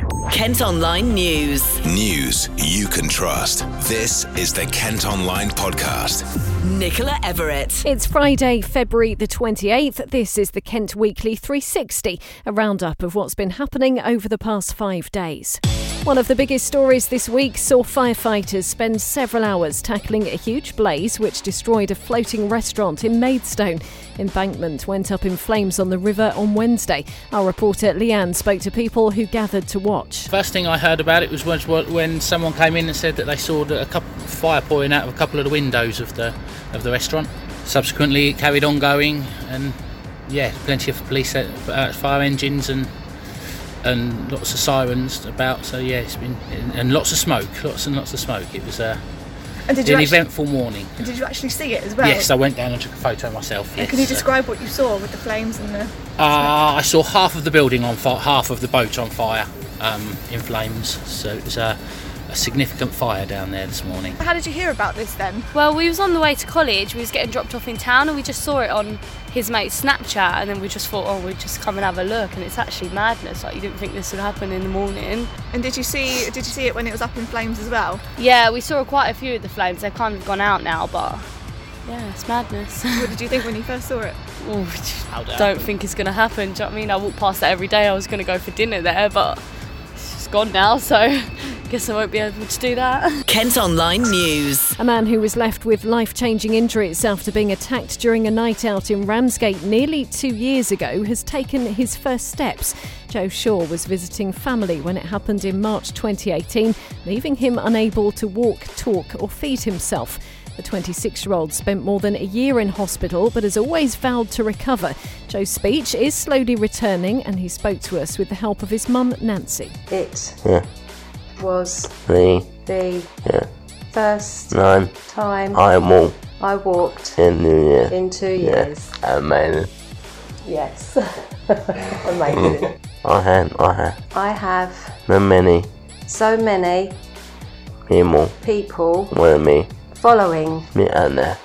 Kent Online News. News you can trust. This is the Kent Online Podcast. Nicola Everett. It's Friday, February the 28th. This is the Kent Weekly 360, a roundup of what's been happening over the past 5 days. One of the biggest stories this week saw firefighters spend several hours tackling a huge blaze which destroyed a floating restaurant in Maidstone. Embankment went up in flames on the river on Wednesday. Our reporter Leanne spoke to people who gathered to watch. First thing I heard about it was when someone came in and said that they saw fire pouring out of a couple of the windows of the restaurant. Subsequently, it carried on going, and plenty of police, fire engines and lots of sirens about. So it's been, and lots of smoke. It was an eventful morning. And did you actually see it as well? Yes, I went down and took a photo myself. And can you describe what you saw with the flames and the? I saw half of the building on fire, half of the boat on fire, in flames. So it was a significant fire down there this morning. How did you hear about this then? Well, we was on the way to college. We was getting dropped off in town, and we just saw it on his mate's Snapchat, and then we just thought, we'd just come and have a look. And it's actually madness. Like, you didn't think this would happen in the morning. And did you see it when it was up in flames as well? Yeah, we saw quite a few of the flames. They've kind of gone out now, but yeah, it's madness. What did you think when you first saw it? Don't think it's going to happen. Do you know what I mean? I walk past it every day. I was going to go for dinner there, but it's just gone now, so guess I won't be able to do that. Kent Online News. A man who was left with life-changing injuries after being attacked during a night out in Ramsgate nearly 2 years ago has taken his first steps. Joe Shaw was visiting family when it happened in March 2018, leaving him unable to walk, talk or feed himself. The 26-year-old spent more than a year in hospital but has always vowed to recover. Joe's speech is slowly returning and he spoke to us with the help of his mum, Nancy. It was the first time I walked in 2 years. Amazing. Yes. Amazing. I have so many people following me out there.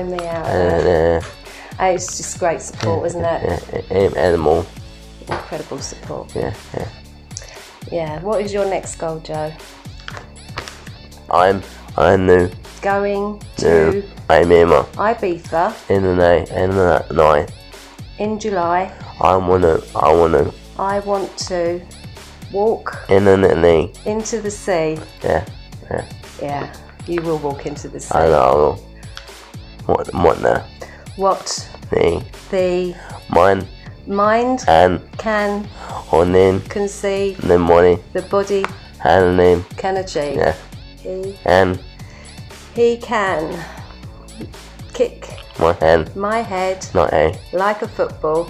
It's just great support, isn't it? Animal. Incredible support. Yeah. What is your next goal, Joe? I'm going to Ibiza in the night in July. I want to walk into the sea. Yeah. You will walk into the sea. I know. What now? What the mind can conceive, the body can achieve. Yeah. He can kick my head like a football,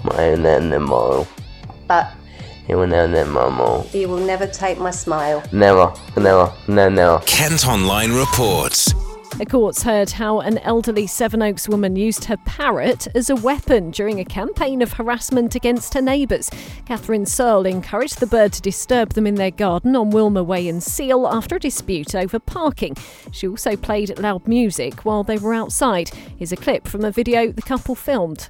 but he will never take my smile. Never. Kent Online reports. The courts heard how an elderly Sevenoaks woman used her parrot as a weapon during a campaign of harassment against her neighbours. Catherine Searle encouraged the bird to disturb them in their garden on Wilmer Way in Seal after a dispute over parking. She also played loud music while they were outside. Here's a clip from a video the couple filmed.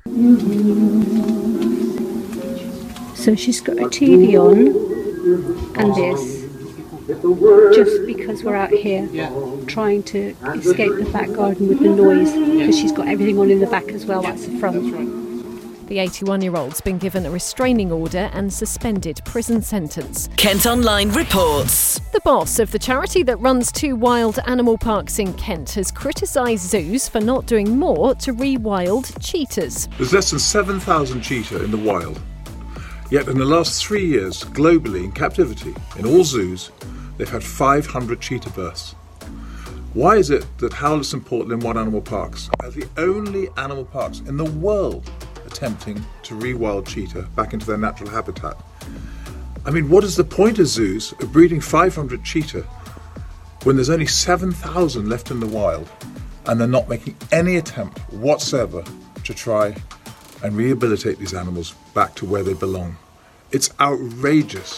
So she's got a TV on and this, just because we're out here trying to escape the back garden with the noise, because she's got everything on in the back as well, that's the front. The 81-year-old's been given a restraining order and suspended prison sentence. Kent Online reports. The boss of the charity that runs 2 wild animal parks in Kent has criticised zoos for not doing more to rewild cheetahs. There's less than 7,000 cheetah in the wild. Yet in the last 3 years, globally in captivity, in all zoos, they've had 500 cheetah births. Why is it that Howletts and Portland Wild Animal Parks are the only animal parks in the world attempting to rewild cheetah back into their natural habitat? I mean, what is the point of zoos of breeding 500 cheetah when there's only 7,000 left in the wild and they're not making any attempt whatsoever to try and rehabilitate these animals back to where they belong? It's outrageous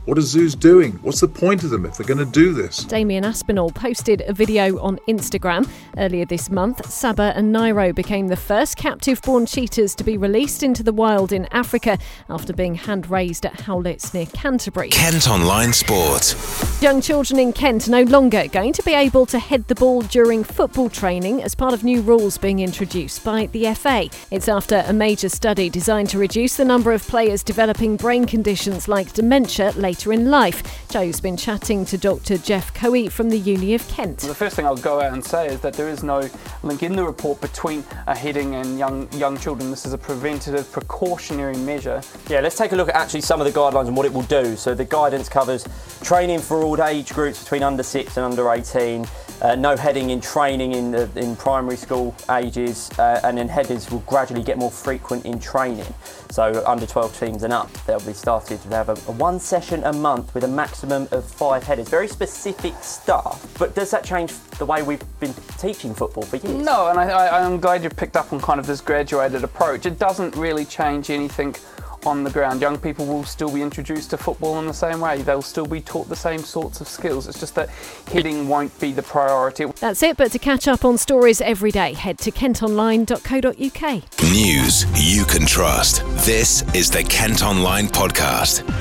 What are zoos doing? What's the point of them if they're going to do this? Damien Aspinall posted a video on Instagram. Earlier this month, Saba and Nairo became the first captive-born cheetahs to be released into the wild in Africa after being hand-raised at Howletts near Canterbury. Kent Online Sport. Young children in Kent are no longer going to be able to head the ball during football training as part of new rules being introduced by the FA. It's after a major study designed to reduce the number of players developing brain conditions like dementia later in life. Joe's been chatting to Dr. Jeff Coey from the Uni of Kent. The first thing I'll go out and say is that there is no link in the report between heading and young children. This is a preventative, precautionary measure. Yeah, let's take a look at actually some of the guidelines and what it will do. So the guidance covers training for all age groups between under 6 and under 18. No heading in training in primary school ages, and then headers will gradually get more frequent in training. So under 12 teams and up, they'll be started to have a 1 session a month with a maximum of 5 headers. Very specific stuff, but does that change the way we've been teaching football for years? No, and I'm glad you picked up on kind of this graduated approach. It doesn't really change anything on the ground. Young people will still be introduced to football in the same way. They'll still be taught the same sorts of skills. It's just that heading won't be the priority. That's it, but to catch up on stories every day, head to kentonline.co.uk. News you can trust. This is the Kent Online Podcast.